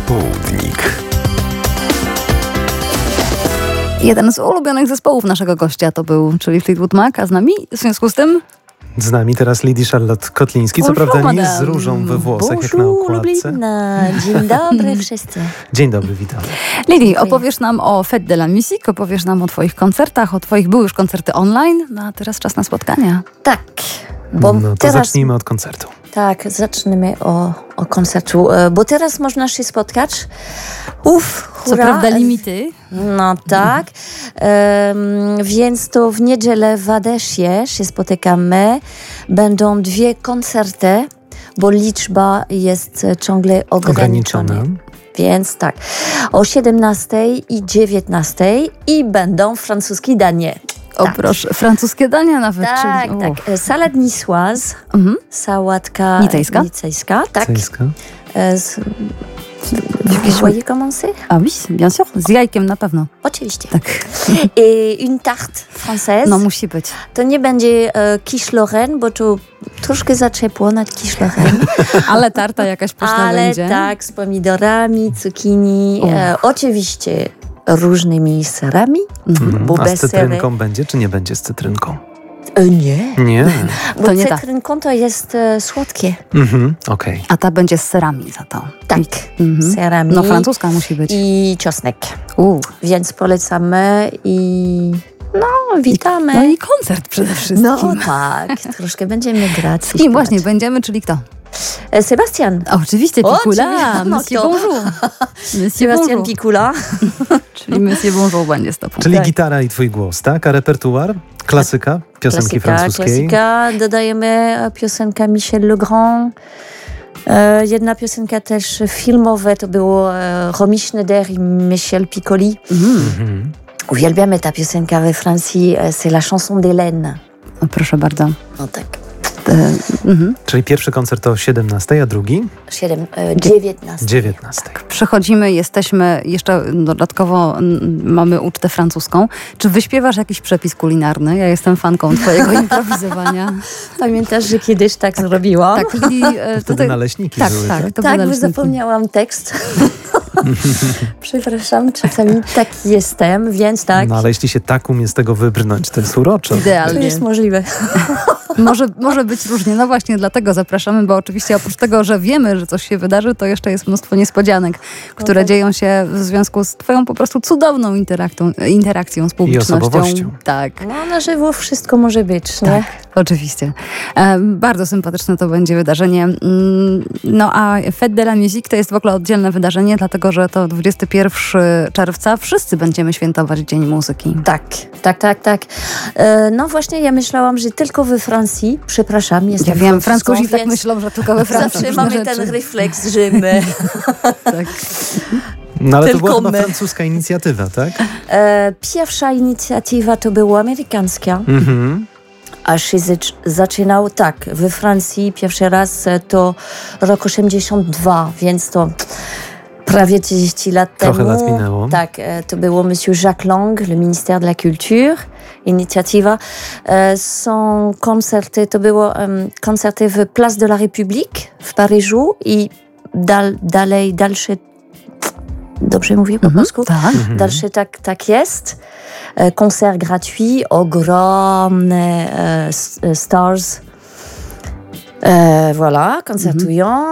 Popołudnik. Jeden z ulubionych zespołów naszego gościa to był, czyli Fleetwood Mac, a z nami w związku z tym... Z nami teraz Lydii Charlotte Kotliński, co prawda nie z różą we włosach, jak na okładce. Dzień dobry wszyscy. Dzień dobry, witam. Lydii, opowiesz nam o Fête de la Musique, opowiesz nam o twoich koncertach, o twoich były już koncerty online, no a teraz czas na spotkania. Tak. Bo no to teraz zacznijmy od koncertu. Tak, zaczniemy o koncertu, bo teraz można się spotkać. Hurra. Co prawda limity. No tak, więc to w niedzielę w Adesie się spotykamy. Będą 2 koncerty, bo liczba jest ciągle ograniczona. Więc tak, o 17 i 19 i będą francuskie danie. O tak. Proszę, francuskie dania nawet. Tak, czyli, tak. Salade niçoise, sałatka nicejska. Tak. Vous voyez commencer? Ah oui, bien sûr. Z jajkiem na pewno. Oczywiście. Tak. I une tarte française. No musi być. To nie będzie quiche Lorraine, bo to troszkę za ciepło na quiche Lorraine. Ale tarta jakaś pyszna będzie. Ale tak, z pomidorami, cukinii. Oczywiście różnymi serami. Bo a z cytrynką będzie, czy nie będzie z cytrynką? Nie. Nie. Bo cytrynką to jest słodkie. Okej. A ta będzie z serami za to. Tak, serami. No francuska musi być. I czosnek. Więc polecamy i witamy. No i koncert przede wszystkim. No tak, troszkę będziemy grać. Z kim właśnie będziemy, czyli kto? Sebastian. Oczywiście, Picula. Monsieur Bonjour. Sebastian Picula. Czyli Monsieur Bonjour będzie z tobą. Czyli gitara i twój głos, tak? A repertuar? Klasyka? Piosenki francuskiej? Klasyka. Dodajemy piosenkę Michel Legrand. Jedna piosenka też filmowa, to było Romy Schneider i Michel Piccoli. Uwielbiamy ta piosenka we Francji, c'est la chanson d'Hélène. O, proszę bardzo. No tak. Czyli pierwszy koncert o 17, a drugi? 19. 19. Tak, przechodzimy, jesteśmy, jeszcze dodatkowo mamy ucztę francuską. Czy wyśpiewasz jakiś przepis kulinarny? Ja jestem fanką twojego improwizowania. Pamiętasz, że kiedyś tak zrobiłam? Tak, wtedy naleśniki były, tak, bo zapomniałam tekst. Przepraszam, czasami tak jestem, więc tak. No ale jeśli się tak umie z tego wybrnąć, to jest urocze. Idealnie. To jest możliwe. Może być różnie. No właśnie, dlatego zapraszamy, bo oczywiście oprócz tego, że wiemy, że coś się wydarzy, to jeszcze jest mnóstwo niespodzianek, które dzieją się w związku z twoją po prostu cudowną interakcją z publicznością. I osobowością. Tak. No na żywo wszystko może być, nie? Tak, oczywiście. Bardzo sympatyczne to będzie wydarzenie. No a Fête de la Musique to jest w ogóle oddzielne wydarzenie, dlatego że to 21 czerwca wszyscy będziemy świętować Dzień Muzyki. Tak. No właśnie, ja myślałam, że tylko we Francji, przepraszam, jestem ja wiem, Francuzi tak myślą, że tylko we Francji. Zawsze mamy ten refleks, że my... Tak. No ale tylko to była chyba francuska inicjatywa, tak? Pierwsza inicjatywa to była amerykańska. A się zaczynał tak, we Francji pierwszy raz to rok 82, więc to prawie 30 lat temu. Trochę lat minęło. Tak, to było Monsieur Jacques Lang, le ministère de la Culture, inicjatywa. Są koncerty, to było koncerty w Place de la République w Paryżu i dalsze, dobrze mówię po polsku? Tak. Dalsze tak jest. Koncert gratuit, ogromne stars. Voilà, koncertują.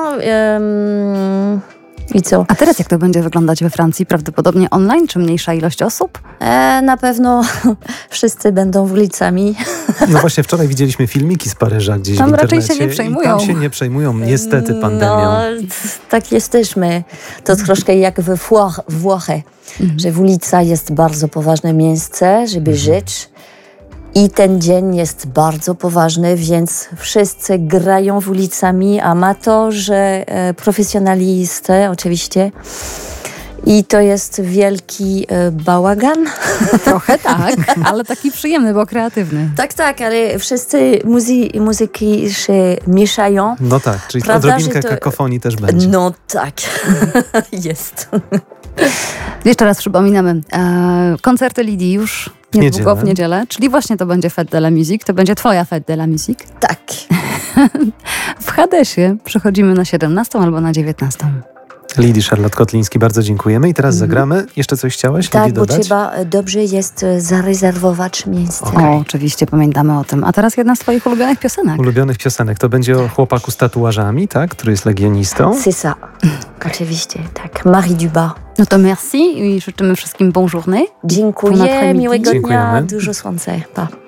I co? A teraz jak to będzie wyglądać we Francji? Prawdopodobnie online, czy mniejsza ilość osób? Na pewno wszyscy będą ulicami. No właśnie, wczoraj widzieliśmy filmiki z Paryża gdzieś tam w internecie. Raczej się nie przejmują. Tam się nie przejmują, niestety, pandemią. No, tak jesteśmy. To troszkę jak we Włochy, że ulica jest bardzo poważne miejsce, żeby żyć. I ten dzień jest bardzo poważny, więc wszyscy grają w ulicami, amatorzy, profesjonaliści oczywiście. I to jest wielki bałagan. Trochę tak, ale taki przyjemny, bo kreatywny. Tak, ale wszyscy muzyki się mieszają. No tak, czyli prawda, odrobinkę kakofonii też będzie. No tak, jest. Jeszcze raz przypominamy, koncerty Lydii już niedługo w niedzielę, czyli właśnie to będzie Fête de la Musique, to będzie twoja Fête de la Musique. Tak. W Hadesie przechodzimy na 17 albo na 19. Lidi Charlotte Kotliński, bardzo dziękujemy. I teraz zagramy. Jeszcze coś chciałaś, tak, Lidi, dodać? Bo trzeba dobrze jest zarezerwować miejsce. O, oczywiście, pamiętamy o tym. A teraz jedna z twoich ulubionych piosenek. Ulubionych piosenek. To będzie o chłopaku z tatuażami, tak? Który jest legionistą. C'est ça. Oczywiście, tak. Marie Duba. No to merci i życzymy wszystkim bon journée. Dziękuję, miłego dnia, Dziękujemy. dużo słońca. Pa.